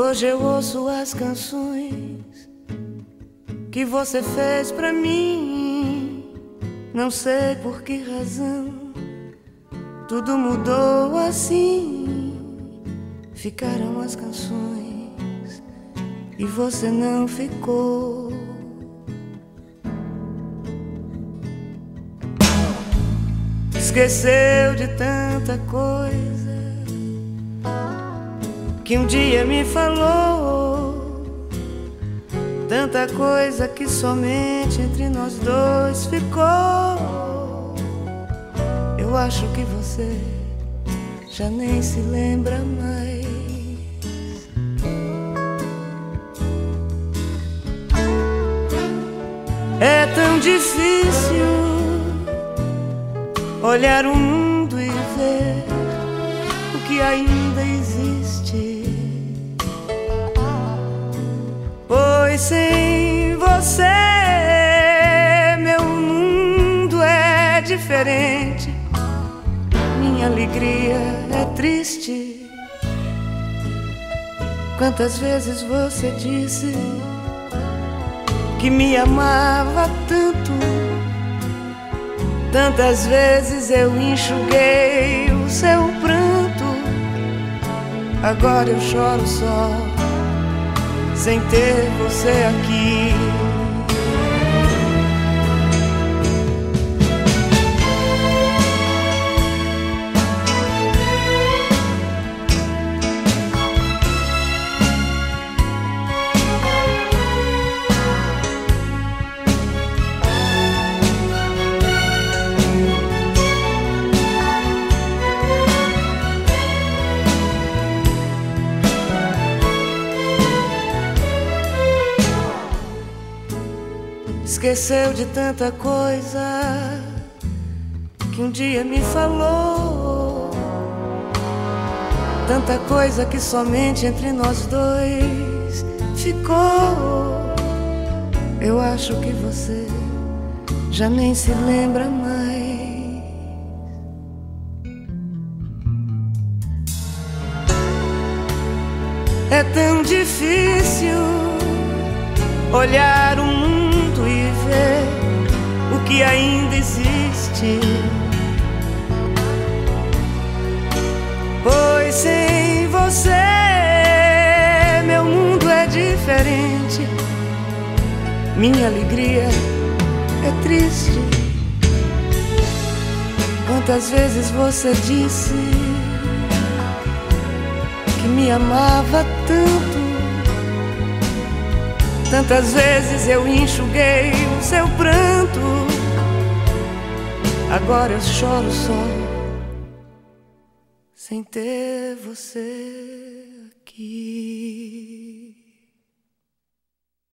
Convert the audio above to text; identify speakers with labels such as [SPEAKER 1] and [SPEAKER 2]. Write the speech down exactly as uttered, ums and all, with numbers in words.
[SPEAKER 1] Hoje eu ouço as canções que você fez pra mim. Não sei por que razão tudo mudou assim. Ficaram as canções e você não ficou. Esqueceu de tanta coisa que um dia me falou, tanta coisa que somente entre nós dois ficou. Eu acho que você já nem se lembra mais. É tão difícil olhar o mundo e ver o que ainda existe, pois sem você meu mundo é diferente. Minha alegria é triste. Quantas vezes você disse que me amava tanto, tantas vezes eu enxuguei o seu pranto. Agora eu choro só, sem ter você aqui. Esqueceu de tanta coisa que um dia me falou, tanta coisa que somente entre nós dois ficou. Eu acho que você já nem se lembra mais. É tão difícil olhar o mundo e ver o que ainda existe, pois sem você meu mundo é diferente. Minha alegria é triste. Quantas vezes você disse que me amava tanto, tantas vezes eu enxuguei o seu pranto. Agora eu choro só, sem ter você aqui.